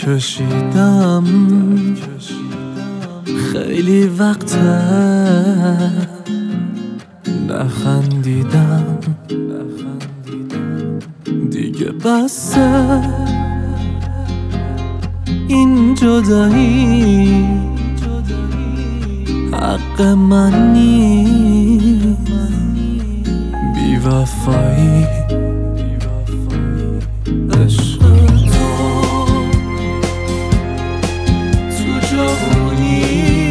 کشیدم خیلی وقته نخندیدم دیگه بسه این جدایی حق من نیست بی وفایی عشق تو جوونی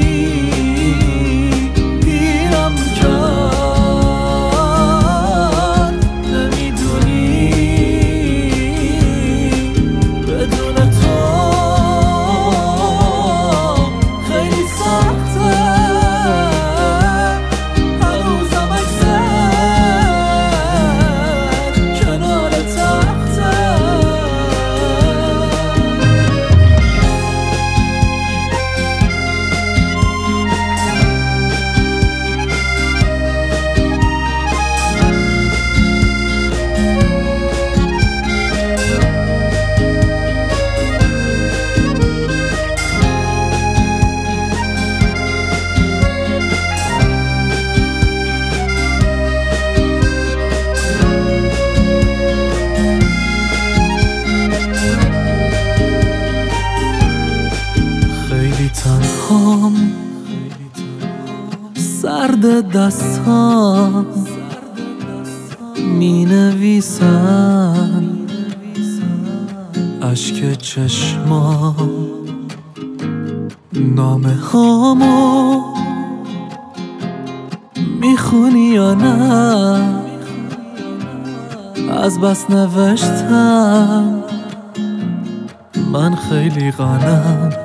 پیرم کرد نمیدونی بدون تو خیلی سخته هنوزم عکست کنار تخته تنهام سرد دستام می نویسن اشک چشمام نامه هامو میخونی یا نه از بس نوشتم من خیلی غنم